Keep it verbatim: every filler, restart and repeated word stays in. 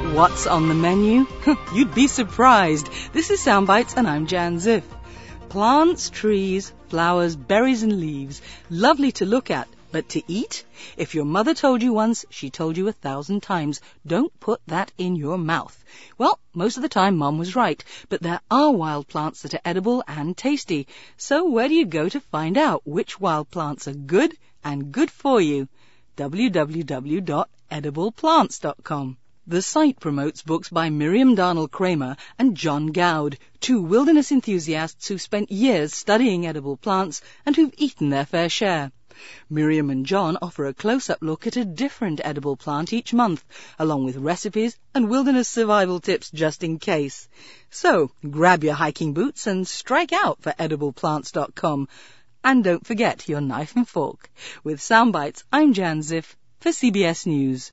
What's on the menu? You'd be surprised. This is Soundbites and I'm Jan Ziff. Plants, trees, flowers, berries and leaves. Lovely to look at, but to eat? If your mother told you once, she told you a thousand times, don't put that in your mouth. Well, most of the time Mom was right, but there are wild plants that are edible and tasty. So where do you go to find out which wild plants are good and good for you? w w w dot edible plants dot com. The site promotes books by Miriam Darnell Kramer and John Gowd, two wilderness enthusiasts who've spent years studying edible plants and who've eaten their fair share. Miriam and John offer a close-up look at a different edible plant each month, along with recipes and wilderness survival tips just in case. So, grab your hiking boots and strike out for edible plants dot com. And don't forget your knife and fork. With Soundbites, I'm Jan Ziff for C B S News.